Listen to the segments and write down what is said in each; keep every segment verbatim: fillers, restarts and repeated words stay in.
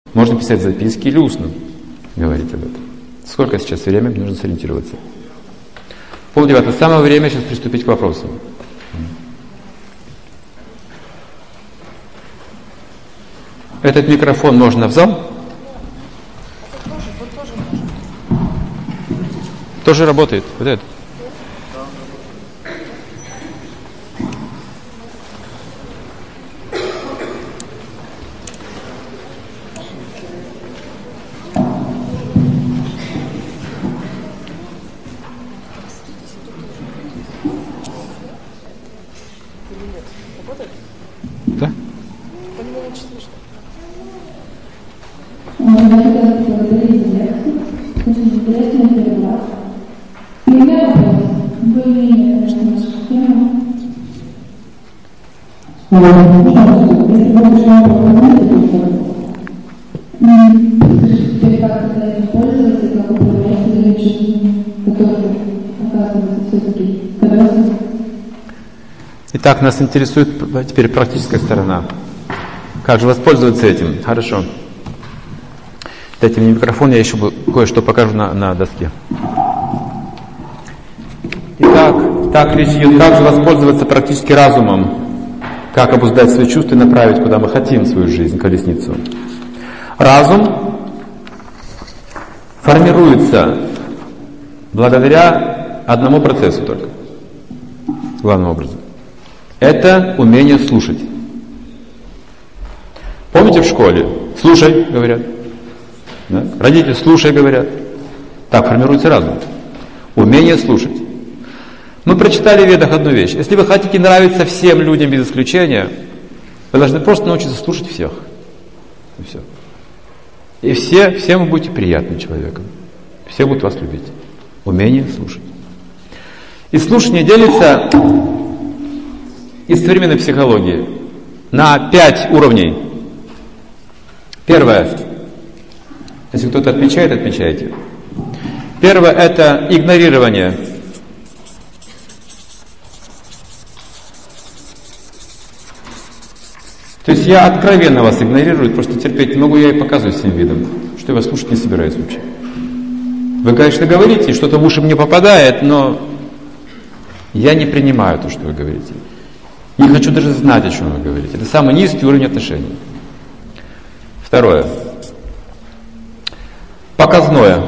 Можно писать записки или устно говорить об этом. Сколько сейчас время, нужно сориентироваться. Полдевятого. Самое время сейчас приступить к вопросам. Этот микрофон можно в зал? Тоже работает. Вот это. Да? Итак, нас интересует теперь практическая сторона. Как же воспользоваться этим? Хорошо. Дайте мне микрофон, я еще кое-что покажу на, на доске. Итак, так речь идет, как же воспользоваться практически разумом, как обуздать свои чувства и направить, куда мы хотим свою жизнь, колесницу. Разум формируется благодаря одному процессу только, главным образом. Это умение слушать. Помните в школе? Слушай, говорят. Да? Родители, слушай, говорят. Так формируется разум. Умение слушать. Мы прочитали в Ведах одну вещь. Если вы хотите нравиться всем людям без исключения, вы должны просто научиться слушать всех. И все. И все, всем вы будете приятным человеком. Все будут вас любить. Умение слушать. И слушание делится из современной психологии на пять уровней. Первое. Если кто-то отмечает, отмечайте. Первое — это игнорирование. То есть я откровенно вас игнорирую, просто терпеть не могу, я и показываю всем видом, что я вас слушать не собираюсь вообще. Вы, конечно, говорите, что-то в уши мне попадает, но я не принимаю то, что вы говорите. Не хочу даже знать, о чем вы говорите. Это самый низкий уровень отношений. Второе. Показное.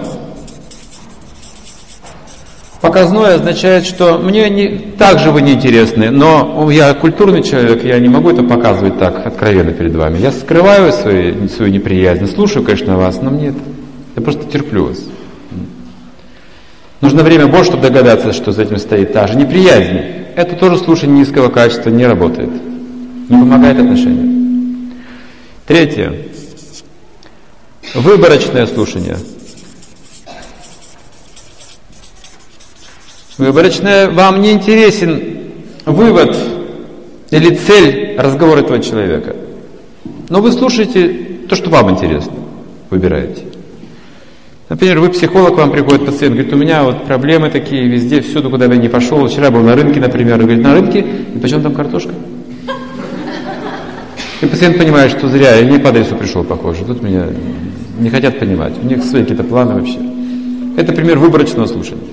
Показное означает, что мне не, так же вы неинтересны, но я культурный человек, я не могу это показывать так откровенно перед вами. Я скрываю свои, свою неприязнь, слушаю, конечно, вас, но мне это, я просто терплю вас. Нужно время больше, чтобы догадаться, что за этим стоит та же неприязнь. Это тоже слушание низкого качества не работает, не помогает отношениям. Третье. Выборочное слушание. Выборочное, вам не интересен вывод или цель разговора этого человека. Но вы слушаете то, что вам интересно. Выбираете. Например, вы психолог, вам приходит пациент, говорит, у меня вот проблемы такие везде, всюду, куда бы я ни пошел. Вчера был на рынке, например, и говорит, на рынке, и почем там картошка? И пациент понимает, что зря, я не по адресу пришел, похоже. Тут меня не хотят понимать, у них свои какие-то планы вообще. Это пример выборочного слушания.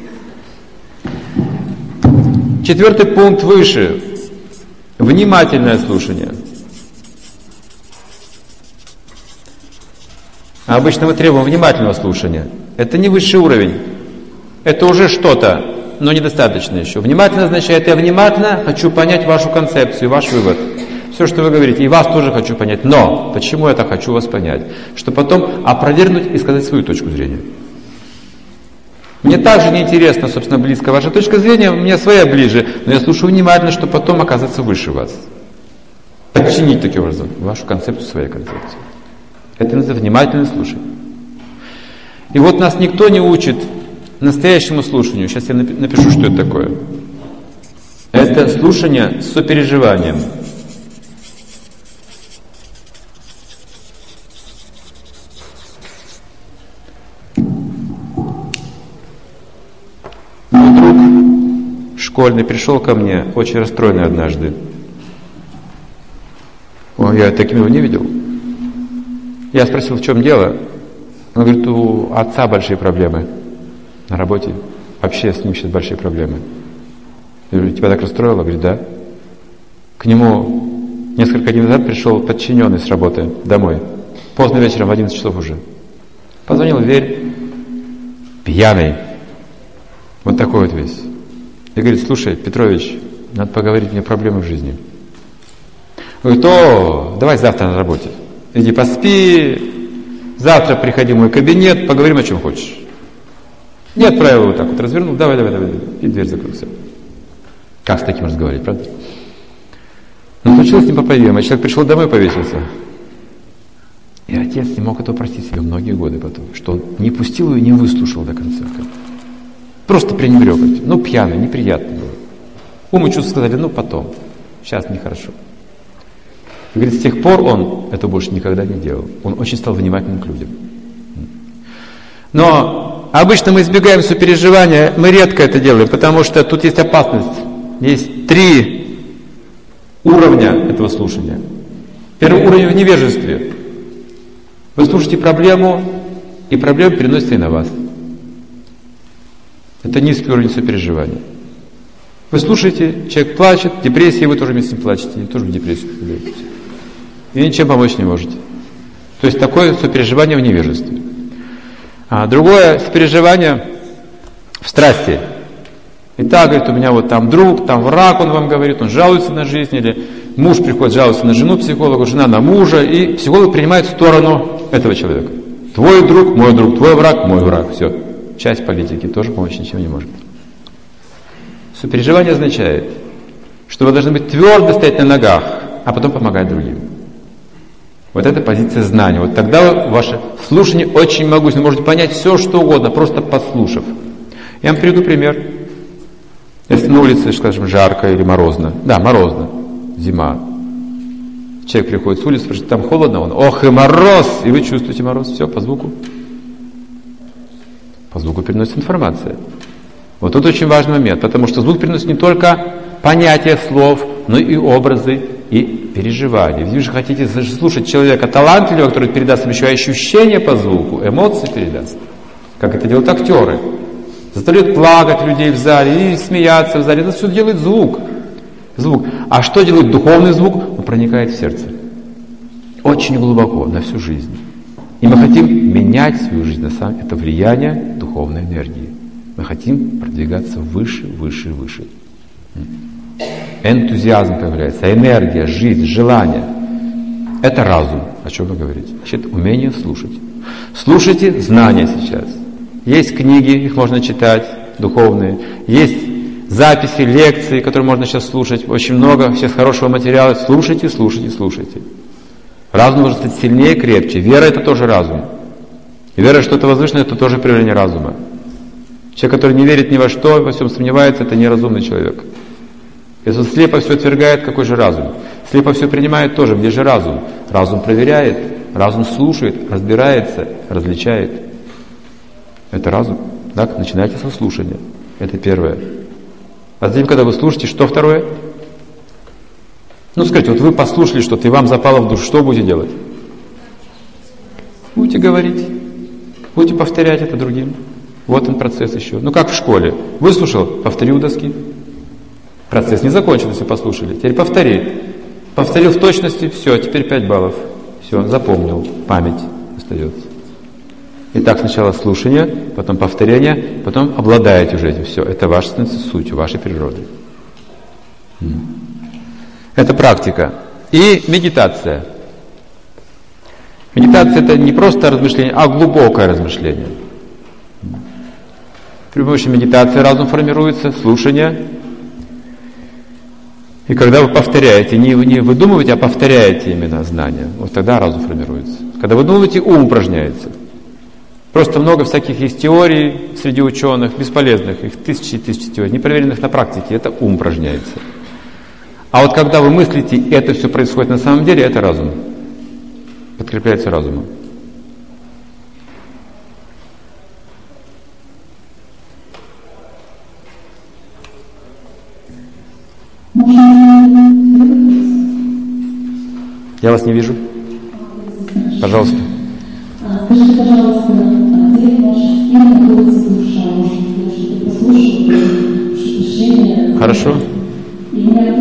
Четвертый пункт выше. Внимательное слушание. А обычно мы требуем внимательного слушания. Это не высший уровень. Это уже что-то, но недостаточно еще. Внимательно означает, я внимательно хочу понять вашу концепцию, ваш вывод. Все, что вы говорите, и вас тоже хочу понять. Но почему я так хочу вас понять? Чтобы потом опровергнуть и сказать свою точку зрения. Мне также неинтересно, собственно, близко ваша точка зрения, мне своя ближе, но я слушаю внимательно, чтобы потом оказаться выше вас. Подчинить таким образом вашу концепцию своей концепции. Это называется внимательное слушание. И вот нас никто не учит настоящему слушанию. Сейчас я напишу, что это такое. Это слушание с сопереживанием. Мой друг школьный пришел ко мне, очень расстроенный однажды. О, я таким его не видел. Я спросил, в чем дело. Он говорит, у отца большие проблемы на работе. Вообще с ним сейчас большие проблемы. Я говорю, тебя так расстроило? Говорит, да. К нему несколько дней назад пришел подчиненный с работы домой. Поздно вечером, в одиннадцать часов уже. Позвонил в дверь, пьяный. Вот такой вот весь. И говорит, слушай, Петрович, надо поговорить, у меня проблемы в жизни. Говорит, о, давай завтра на работе. Иди поспи, завтра приходи в мой кабинет, поговорим о чем хочешь. Не отправил его вот так вот, развернул, давай, давай, давай, давай. И дверь закрылся. Как с таким разговаривать, правда? Но случилось непоправимое. Человек пришел домой и повесился. И отец не мог этого простить себе многие годы потом, что он не пустил его и не выслушал до конца. Просто пренебрег этим. Ну, пьяный, неприятно было. Ум и чувства сказали, ну, потом. Сейчас нехорошо. И говорит, с тех пор он это больше никогда не делал. Он очень стал внимательным к людям. Но обычно мы избегаем сопереживания, мы редко это делаем, потому что тут есть опасность. Есть три уровня этого слушания. Первый уровень в невежестве. Вы слушаете проблему, и проблема переносится и на вас. Это низкий уровень сопереживания. Вы слушаете, человек плачет, депрессия, вы тоже вместе с ним плачете, и тоже в депрессию впадаете. И ничем помочь не можете. То есть такое сопереживание в невежестве. А другое сопереживание в страсти. Итак, говорит, у меня вот там друг, там враг, он вам говорит, он жалуется на жизнь, или муж приходит жаловаться на жену психологу, жена на мужа, и психолог принимает сторону этого человека. Твой друг, мой друг, твой враг, мой враг. Все. Часть политики тоже помочь ничем не может. Сопереживание означает, что вы должны быть твердо стоять на ногах, а потом помогать другим. Вот это позиция знания. Вот тогда ваше слушание очень могущественно. Вы можете понять все, что угодно, просто послушав. Я вам приведу пример. Если на улице, скажем, жарко или морозно. Да, морозно. Зима. Человек приходит с улицы, спрашивает, там холодно? Он, ох и мороз! И вы чувствуете мороз. Все, по звуку. По звуку переносится информация. Вот тут очень важный момент, потому что звук переносит не только понятия слов, но и образы, и переживания. Вы же хотите слушать человека талантливого, который передаст вам еще ощущения по звуку, эмоции передаст. Как это делают актеры. Заставляют плакать людей в зале и смеяться в зале. Это все делает звук. Звук. А что делает духовный звук? Он проникает в сердце. Очень глубоко, на всю жизнь. И мы хотим менять свою жизнь на самом деле. Это влияние духовной энергии. Мы хотим продвигаться выше, выше, выше. Энтузиазм появляется, энергия, жизнь, желание. Это разум. О чем вы говорите? Значит, умение слушать. Слушайте знания сейчас. Есть книги, их можно читать, духовные. Есть записи, лекции, которые можно сейчас слушать. Очень много сейчас хорошего материала. Слушайте, слушайте, слушайте. Разум должен стать сильнее, крепче. Вера — это тоже разум. И вера, что это возвышенное, это тоже проявление разума. Человек, который не верит ни во что, во всем сомневается, это неразумный человек. Если он слепо все отвергает, какой же разум? Слепо все принимает тоже, где же разум? Разум проверяет, разум слушает, разбирается, различает. Это разум. Так, начинайте со слушания. Это первое. А затем, когда вы слушаете, что второе? Ну, скажите, вот вы послушали что-то, и вам запало в душу, что будете делать? Будете говорить, будете повторять это другим. Вот он процесс еще. Ну, как в школе. Выслушал, повтори у доски. Процесс не закончился, если послушали. Теперь повтори. Повторил в точности, все, теперь пять баллов. Все, запомнил, память остается. Итак, сначала слушание, потом повторение, потом обладаете уже этим. Все, это ваша суть, вашей природы. Это практика. И медитация. Медитация — это не просто размышление, а глубокое размышление. При помощи медитации разум формируется, слушание. И когда вы повторяете, не, не выдумываете, а повторяете именно знания, вот тогда разум формируется. Когда вы думаете, ум упражняется. Просто много всяких есть теорий среди ученых, бесполезных, их тысячи и тысячи теорий, не проверенных на практике, это ум упражняется. А вот когда вы мыслите, это все происходит на самом деле, это разум. Подкрепляется разумом. Я вас не вижу. Пожалуйста. Скажи, пожалуйста, где в ваших спине находится душа? Может, ты послушал решение? Хорошо. И меня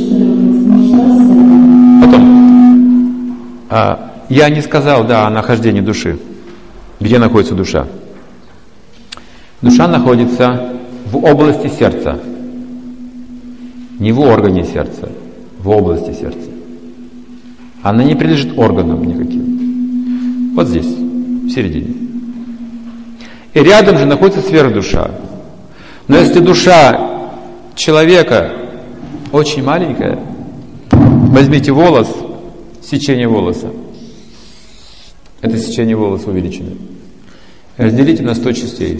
очень Потом. А, я не сказал, да, о нахождении души. Где находится душа? Душа находится в области сердца. Не в органе сердца, в области сердца. Она не принадлежит органам никаким. Вот здесь, в середине. И рядом же находится сверхдуша. Но если душа человека очень маленькая, возьмите волос, сечение волоса. Это сечение волоса увеличено. Разделите на сто частей.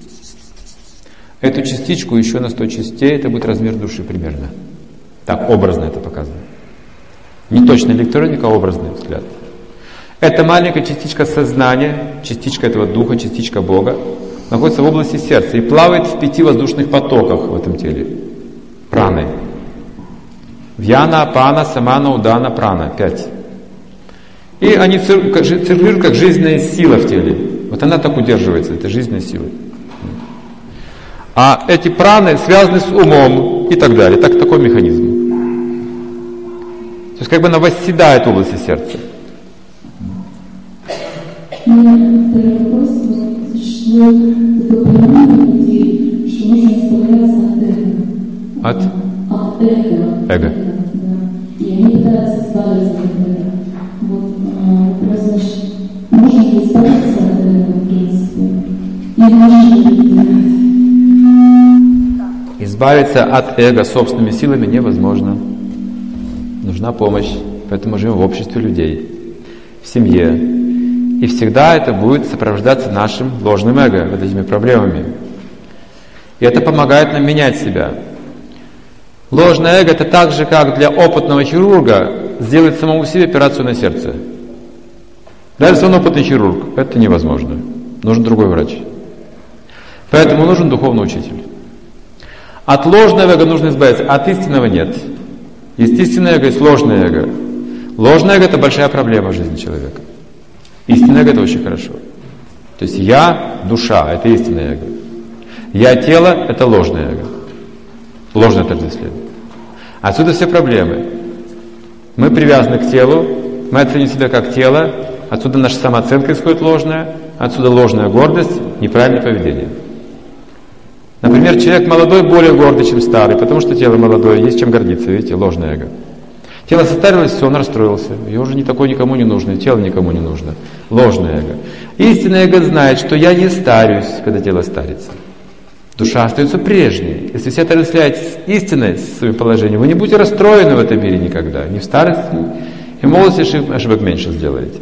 Эту частичку еще на сто частей, это будет размер души примерно. Так, образно это показано. Не точно электроника, а образный взгляд. Эта маленькая частичка сознания, частичка этого духа, частичка Бога, находится в области сердца и плавает в пяти воздушных потоках в этом теле. Праны. Вьяна, Апана, Самана, Удана, Прана. Пять. И они циркулируют как жизненная сила в теле. Вот она так удерживается, это жизненная сила. А эти праны связаны с умом и так далее. Так, такой механизм. То есть как бы она восседает в области сердца. У меня такой вопрос. Существует такое понимание людей, что нужно избавляться от эго. От? От эго. Эго. Да. И они пытаются избавиться от эго. Вот вопрос, значит, можно ли избавиться от эго, в принципе? Или можно ли изменить? Избавиться от эго собственными силами невозможно. Нужна помощь. Поэтому мы живем в обществе людей, в семье. И всегда это будет сопровождаться нашим ложным эго, вот этими проблемами. И это помогает нам менять себя. Ложное эго — это так же, как для опытного хирурга сделать самому себе операцию на сердце. Даже если он опытный хирург, это невозможно. Нужен другой врач. Поэтому нужен духовный учитель. От ложного эго нужно избавиться, от истинного нет. Есть истинное эго, есть ложное эго. Ложное эго — это большая проблема в жизни человека. Истинное эго — это очень хорошо. То есть я — душа, это истинное эго. Я — тело — это ложное эго. Ложное отождествление. Отсюда все проблемы. Мы привязаны к телу, мы оценим себя как тело, отсюда наша самооценка исходит ложная, отсюда ложная гордость, неправильное поведение. Например, человек молодой более гордый, чем старый, потому что тело молодое, есть чем гордиться, видите, ложное эго. Тело состарилось, все, он расстроился. Я уже не такой никому не нужно, тело никому не нужно. Ложное эго. Истинное эго знает, что я не старюсь, когда тело старится. Душа остается прежней. Если все отождествляете с истиной своим положением, вы не будете расстроены в этом мире никогда. Ни в старости, и в молодости ошибок меньше сделаете.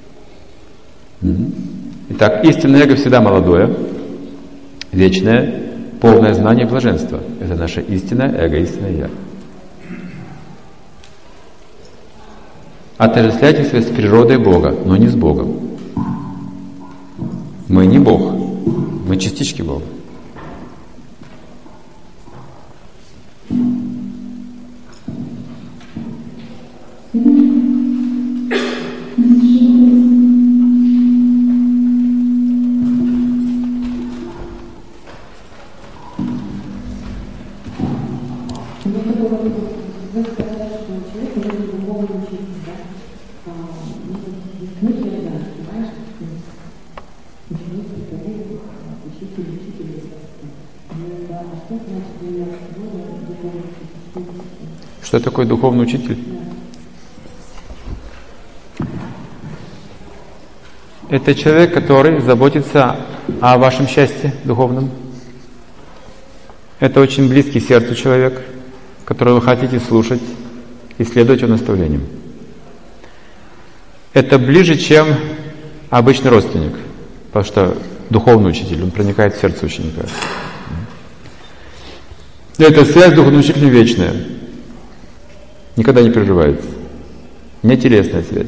Итак, истинное эго всегда молодое, вечное, полное знание и блаженство. Это наше истинное эго, истинное я. Отождествляйте себя с природой Бога, но не с Богом. Мы не Бог, мы частички Бога. Что такое духовный учитель? Это человек, который заботится о вашем счастье духовном. Это очень близкий сердцу человек, которого вы хотите слушать и следовать его наставлениям. Это ближе, чем обычный родственник, потому что духовный учитель, он проникает в сердце ученика. Эта связь с духовным учителем вечная. Никогда не прерывается. Не телесная связь.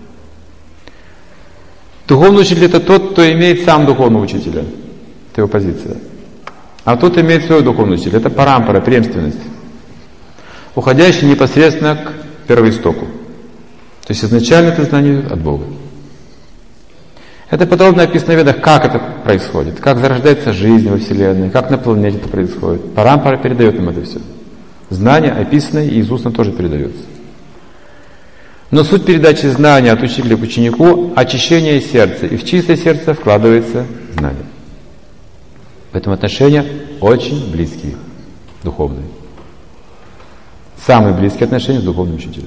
Духовный учитель — это тот, кто имеет сам духовного учителя. Это его позиция. А тот имеет своего духовного учителя. Это парампара, преемственность, уходящая непосредственно к первоистоку. То есть изначально это знание от Бога. Это подробно описано в Ведах, как это происходит, как зарождается жизнь во Вселенной, как на планете это происходит. Парампара передает нам это все. Знания описаны и из устно тоже передается. Но суть передачи знания от учителя к ученику – очищение сердца, и в чистое сердце вкладывается знание. Поэтому отношения очень близкие, духовные. Самые близкие отношения с духовным учителем.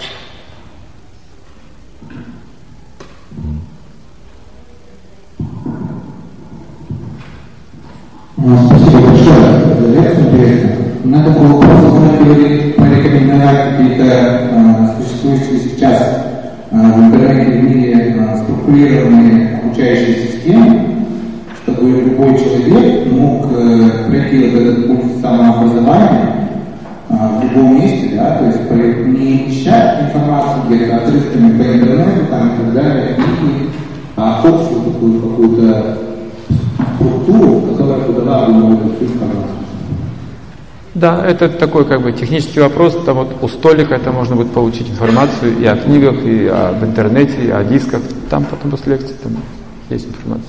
Спасибо большое за лекцию, интересно. У меня такой вопрос, можно ли порекомендовать какие-то э, существующие сейчас э, в интернете в мире э, структурированные обучающие системы, чтобы любой человек мог э, пройти вот этот путь самообразования э, в любом месте, да, то есть не ищать информацию где-то отрывками по интернету там, и так далее, книги, а общую такую какую-то структуру, которая подала бы эту всю информацию. Да, это такой как бы технический вопрос. Там вот у столика это можно будет получить информацию и о книгах, и об интернете, и о дисках. Там потом после лекции там есть информация.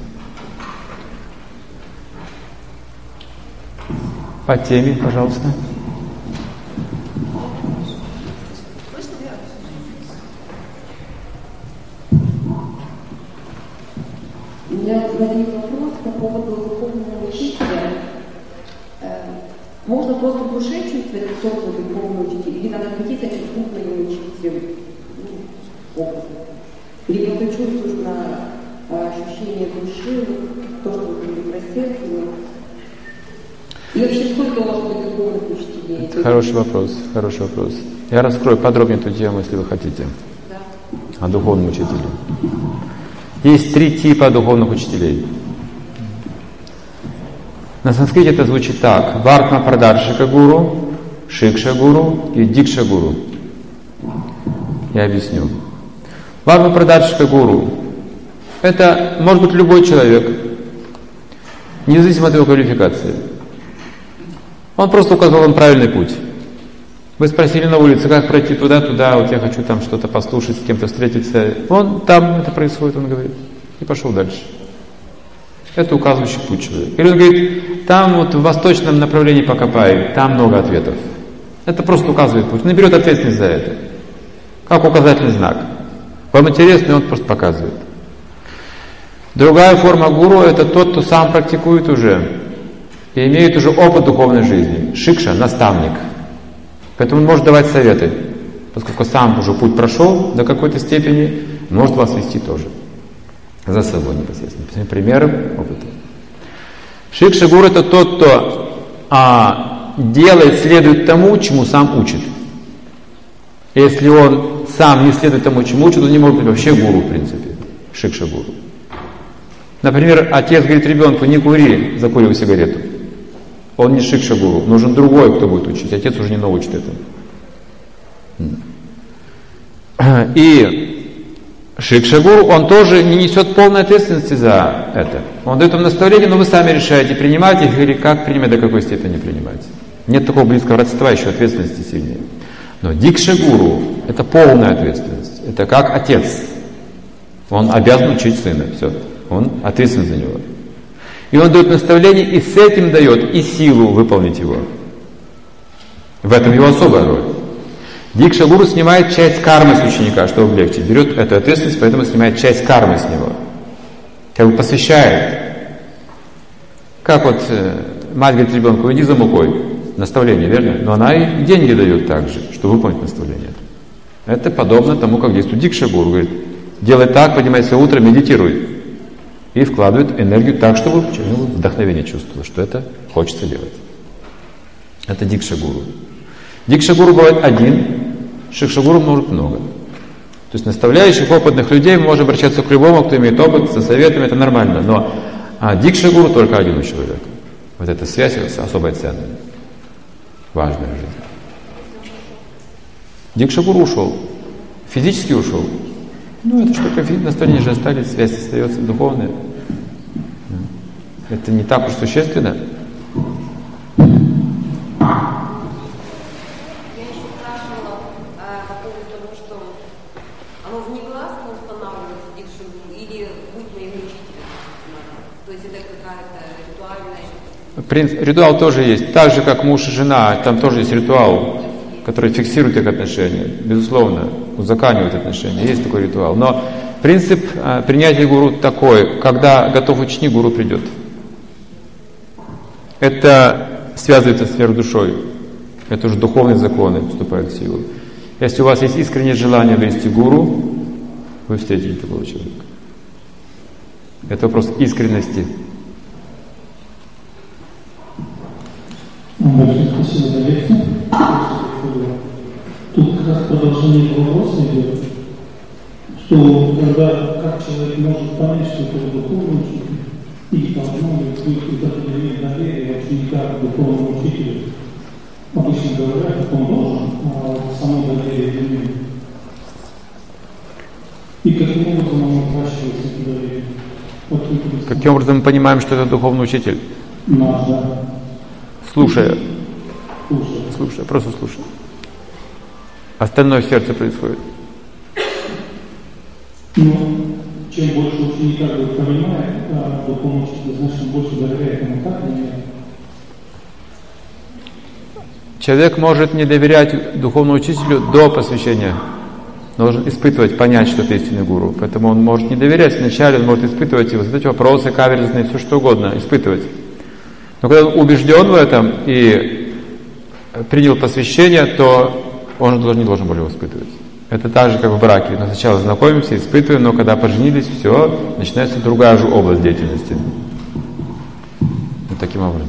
По теме, пожалуйста. У меня возник вопрос по поводу духовного учителя. Можно просто в душе чувствовать, кто твой духовный учитель, или надо прийти с этим духовным учителем ну, опытом. Или просто чувствуешь на ощущение души, то, что вы про сердце. И вообще сколько может быть духовных учителей? Хороший вопрос, хороший вопрос. Я раскрою подробнее эту тему, если вы хотите. Да. О духовном учителе. Есть три типа духовных учителей. На санскрите это звучит так. Вартма Прадаршика Гуру, Шикша Гуру и Дикша Гуру. Я объясню. Вартма Прадаршика Гуру — это может быть любой человек, независимо от его квалификации. Он просто указал вам правильный путь. Вы спросили на улице, как пройти туда-туда, вот я хочу там что-то послушать, с кем-то встретиться. Он там это происходит, он говорит. И пошел дальше. Это указывающий путь человека. Или он говорит, там вот в восточном направлении покопай, там много ответов. Это просто указывает путь. Он берет ответственность за это. Как указательный знак. Вам интересно, и он просто показывает. Другая форма гуру — это тот, кто сам практикует уже и имеет уже опыт духовной жизни. Шикша — наставник. Поэтому он может давать советы, поскольку сам уже путь прошел до какой-то степени, может вас вести тоже. За собой непосредственно. Примером опыта. Шикша гуру — это тот, кто а, делает, следует тому, чему сам учит. Если он сам не следует тому, чему учит, он не может быть вообще гуру, в принципе. Шикша гуру. Например, отец говорит ребенку, не кури, закуривай сигарету. Он не шикша гуру, нужен другой, кто будет учить. Отец уже не научит этому. И шикша гуру, он тоже не несет полной ответственности за это. Он дает вам наставление, но вы сами решаете, принимать их или как принимать, до какой степени принимать. Нет такого близкого родства, еще ответственности сильнее. Но дикша гуру — это полная ответственность. Это как отец. Он обязан учить сына. Все. Он ответственен за него. И он дает наставление, и с этим дает и силу выполнить его. В этом его особая роль. Дикша гуру снимает часть кармы с ученика, чтобы облегчить. Берет эту ответственность, поэтому снимает часть кармы с него. Как бы посвящает. Как вот э, мать говорит ребенку, иди за мукой. Наставление, верно? Но она и деньги дает также, чтобы выполнить наставление. Это подобно тому, как действует дикша гуру. Говорит, делай так, поднимайся утром, медитируй. И вкладывает энергию так, чтобы вдохновение чувствовало, что это хочется делать. Это дикша гуру. Дикша гуру бывает один, шикша гуру может много. То есть наставляющих опытных людей мы можем обращаться к любому, кто имеет опыт, со советами, это нормально. Но а дикша гуру только один у человека. Вот эта связь особо ценная, важная в жизни. Дикша гуру ушел, физически ушел. Ну, это что-то наставления же остались, связь остается духовная. Это не так уж существенно. Я еще спрашивала а, по поводу того, что оно внегласно устанавливается дикша гуру, или будь на его какая-то ритуальная? Принцип, ритуал тоже есть. Так же, как муж и жена, там тоже есть ритуал, который фиксирует их отношения. Безусловно, узаконивает отношения. Есть такой ритуал. Но принцип а, принятия гуру такой, когда готов ученик, гуру придет. Это связывается с сверхдушой. Это уже духовные законы вступают в силу. Если у вас есть искреннее желание обрести гуру, вы встретите такого человека. Это вопрос искренности. Большое спасибо за лекцию. Тут как раз продолжение вопроса идет, что когда как человек может понять, что это духовный учитель, и там много будет определение доверия ученика к духовному учителю. Обычно говорят, что он должен, а вот само доверие для него. И каким образом он утрачивается это доверие? Вот, Каким образом мы понимаем, что это духовный учитель? Наш, да. Слушая. Слушай. Слушая, просто слушая. Остальное в сердце происходит. Ну, чем больше ученика понимает, а духовный учитель, значит, больше доверяет ему, так или нет? Человек может не доверять духовному учителю до посвящения. Должен испытывать, понять, что это истинный гуру. Поэтому он может не доверять вначале, он может испытывать его, задать вопросы каверзные, все что угодно, испытывать. Но когда он убежден в этом и принял посвящение, то он уже не должен был его испытывать. Это так же, как в браке. Мы сначала знакомимся, испытываем, но когда поженились, все, начинается другая же область деятельности. Вот таким образом.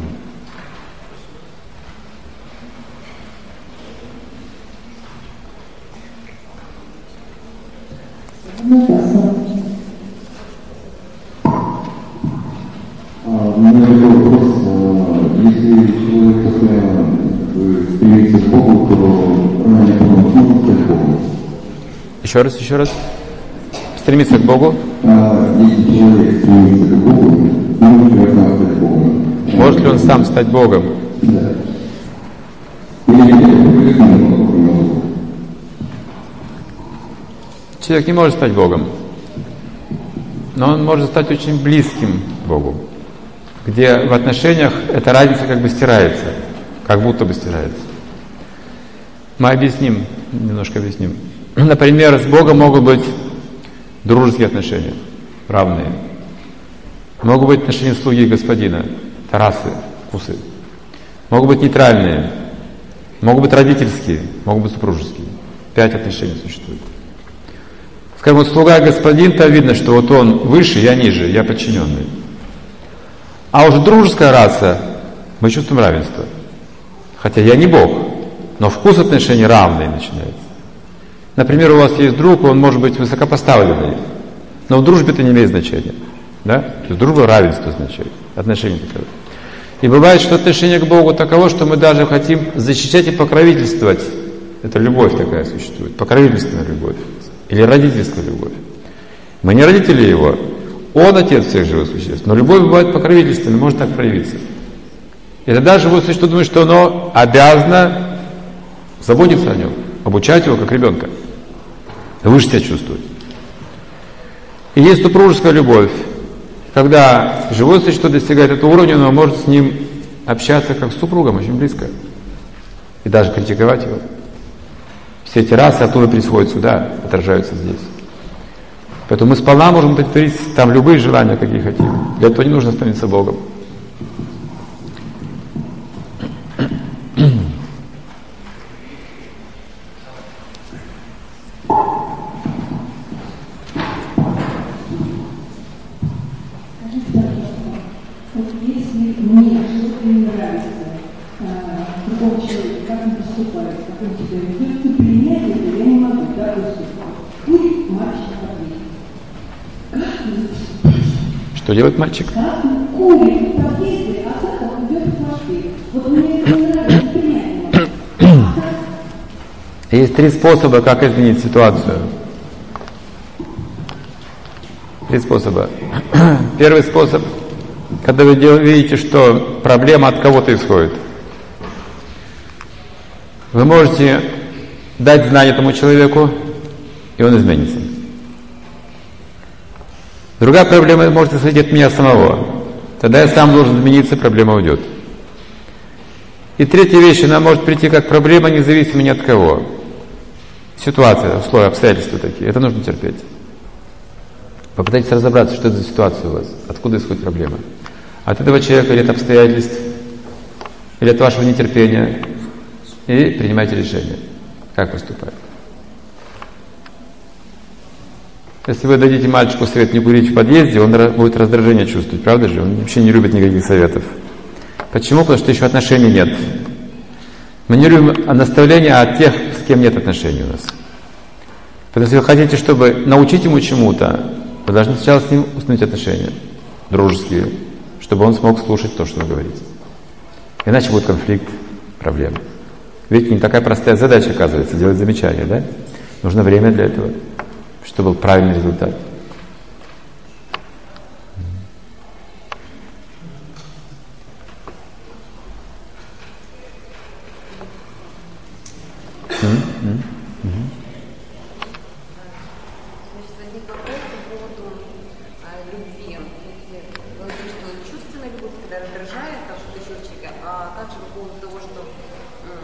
У меня такой вопрос. Если человек постоянно стремится к Богу, то рано или поздно нужно стать Богом. Еще раз, еще раз. Стремиться к Богу. А если человек стремится к Богу, нужно ли сам стать Богом? Может ли он сам стать Богом? Да. Или это происходит? Человек не может стать Богом. Но он может стать очень близким к Богу, где в отношениях эта разница как бы стирается, как будто бы стирается. Мы объясним, немножко объясним. Например, с Богом могут быть дружеские отношения, равные. Могут быть отношения слуги и господина, тарасы, вкусы. Могут быть нейтральные, могут быть родительские, могут быть супружеские. Пять отношений существует. Скажем, вот слуга и господин-то видно, что вот он выше, я ниже, я подчиненный. А уже дружеская раса, мы чувствуем равенство. Хотя я не Бог, но вкус отношений равный начинается. Например, у вас есть друг, он может быть высокопоставленный, но в дружбе это не имеет значения. Да? То есть дружба равенство означает, отношения таковы. И бывает, что отношение к Богу таково, что мы даже хотим защищать и покровительствовать. Это любовь такая существует, покровительственная любовь. Или родительская любовь. Мы не родители его, он отец всех живых существ, но любовь бывает покровительственной, может так проявиться. И тогда живое существо думает, что оно обязано заботиться о нем, обучать его как ребенка, выше себя чувствовать. И есть супружеская любовь, когда живое существо достигает этого уровня, оно может с ним общаться как с супругом, очень близко, и даже критиковать его. Все эти расы оттуда происходят сюда, отражаются здесь. Поэтому мы сполна можем удовлетворить там любые желания, какие хотим. Для этого не нужно становиться Богом. Вот если мне что-то не нравится, другого человека, как он поступает, как он себя ведет, то принять это я не могу, да, пусть мальчик ответит. Как мне поступать? Что делает мальчик? Как он курит в подъезде, а запах идет в квартиру. Вот мне это не нравится, принять не могу. Есть три способа, как изменить ситуацию. Три способа. Первый способ, когда вы видите, что проблема от кого-то исходит. Вы можете дать знание этому человеку, и он изменится. Другая проблема может исходить от меня самого. Тогда я сам должен измениться, проблема уйдет. И третья вещь, она может прийти как проблема, независимо ни от кого. Ситуация, условия, обстоятельства такие. Это нужно терпеть. Попытайтесь разобраться, что это за ситуация у вас, откуда исходит проблема. От этого человека или от обстоятельств, или от вашего нетерпения. И принимайте решение, как поступать. Если вы дадите мальчику совет не курить в подъезде, он будет раздражение чувствовать, правда же? Он вообще не любит никаких советов. Почему? Потому что еще отношений нет. Мы не любим наставления от тех, с кем нет отношений у нас. Поэтому если вы хотите, чтобы научить ему чему-то, вы должны сначала с ним установить отношения, дружеские, чтобы он смог слушать то, что вы говорите. Иначе будет конфликт, проблемы. Видите, не такая простая задача, оказывается, делать замечания, да? Нужно время для этого, чтобы был правильный результат. Mm-hmm. Mm-hmm. Значит, возник вопрос по поводу а, любви. Вы говорите, что чувственная любовь, когда раздражает, там что-то еще человека, а как же по поводу того, что м,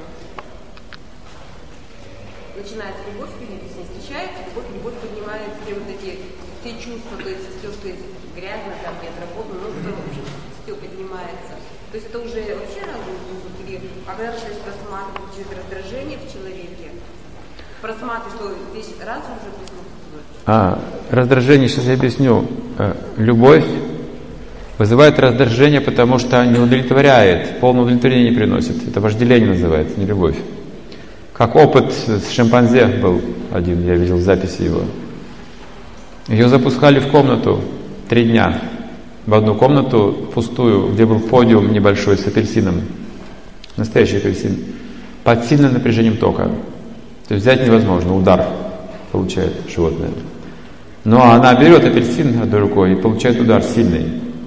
начинается любовь, люди с ней встречаются, любовь, любовь поднимает все вот эти все чувства, то есть все, что грязно, там, не отработано, ну, что вообще все поднимается. То есть это уже вообще разум думает, или а когда начинаешь рассматривать какое-то раздражение в человеке, просматривать, что весь разум уже присутствует. А, раздражение, сейчас я объясню. Любовь вызывает раздражение, потому что не удовлетворяет, полное удовлетворение не приносит. Это вожделение называется, не любовь. Как опыт с шимпанзе был один, я видел записи его. Ее запускали в комнату три дня. В одну комнату пустую, где был подиум небольшой с апельсином. Настоящий апельсин. Под сильным напряжением тока. То есть взять невозможно, удар получает животное. Но она берет апельсин одной рукой и получает удар сильный.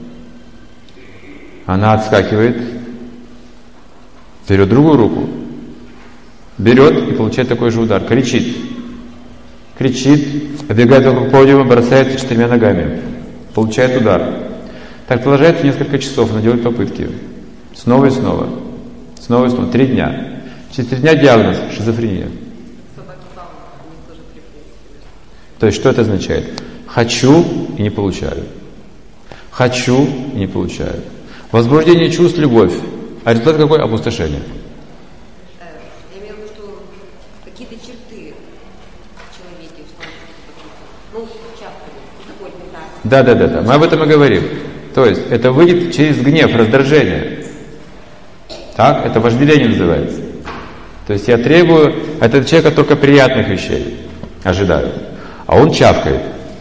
Она отскакивает, берет другую руку, берет и получает такой же удар. Кричит. Кричит, побегает вокруг подиума, бросается четырьмя ногами. Получает удар. Так продолжается несколько часов, она делает попытки. Снова и снова. Снова и снова. Три дня. Через три дня диагноз – шизофрения. То есть что это означает? Хочу и не получаю. Хочу и не получаю. Возбуждение чувств – любовь. А результат какой? Опустошение. Я имею в виду, что какие-то черты в человеке, что он, ну, часто, такой не так. Да, да, да, да. Мы об этом и говорим. То есть это выйдет через гнев, раздражение. Так? Это вожделение называется. То есть я требую от этого человека только приятных вещей. Ожидаю. А он чавкает.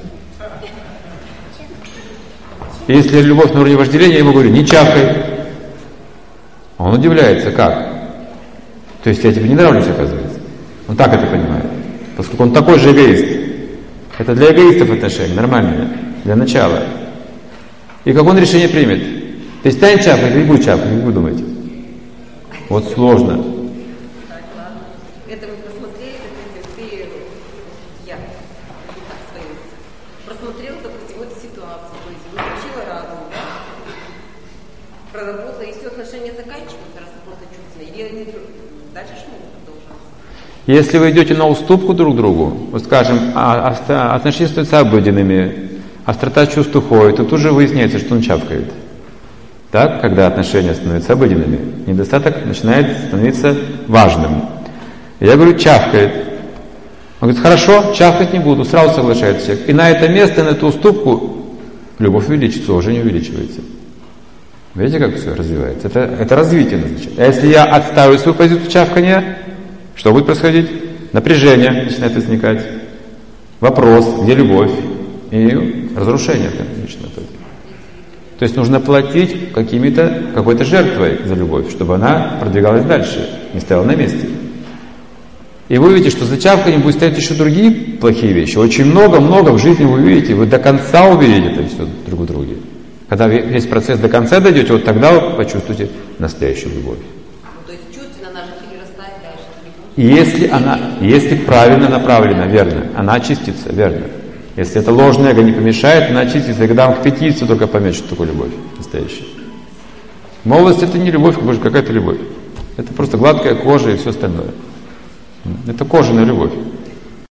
И если любовь на уровне вожделения, я ему говорю, не чавкай. А он удивляется, как? То есть я тебе не нравлюсь, оказывается. Он так это понимает. Поскольку он такой же эгоист. Это для эгоистов отношения, нормально. Для начала. И как он решение примет? Перестань чавкать, или будет чавкать, как вы думаете? Вот сложно. Так, ладно. Это мы посмотрели, как ты, я, так, свою, просмотрел, допустим, эту ситуацию, то есть выключила разум, да? Проработала, и все, отношения заканчиваются, раз просто чувственно, или они дальше что могут продолжаться? Если вы идете на уступку друг другу, вот скажем, а, а, отношения становятся обыденными, острота чувств уходит, и тут же выясняется, что он чавкает. Так, когда отношения становятся обыденными, недостаток начинает становиться важным. И я говорю, чавкает. Он говорит, хорошо, чавкать не буду, сразу соглашается человек. И на это место, на эту уступку, любовь увеличится, уже не увеличивается. Видите, как все развивается? Это, это развитие назначает. А если я отставлю свою позицию чавкания, что будет происходить? Напряжение начинает возникать. Вопрос, где любовь? И разрушение конечно. То есть нужно платить какими-то, какой-то жертвой за любовь, чтобы она продвигалась дальше, не стояла на месте. И вы увидите, что за чавканием будет стоять еще другие плохие вещи. Очень много-много в жизни вы увидите, вы до конца увидите это все друг в друге. Когда весь процесс до конца дойдете, вот тогда вы почувствуете настоящую любовь. Ну, то есть чувственно она же перерастает дальше. Если она, если правильно направлена, верно, она очистится, верно. Если это ложное эго не помешает, значит, если когда вам к пятидесяти только поймет, что такое любовь настоящая. Молодость — это не любовь, какая-то любовь. Это просто гладкая кожа и все остальное. Это кожаная любовь.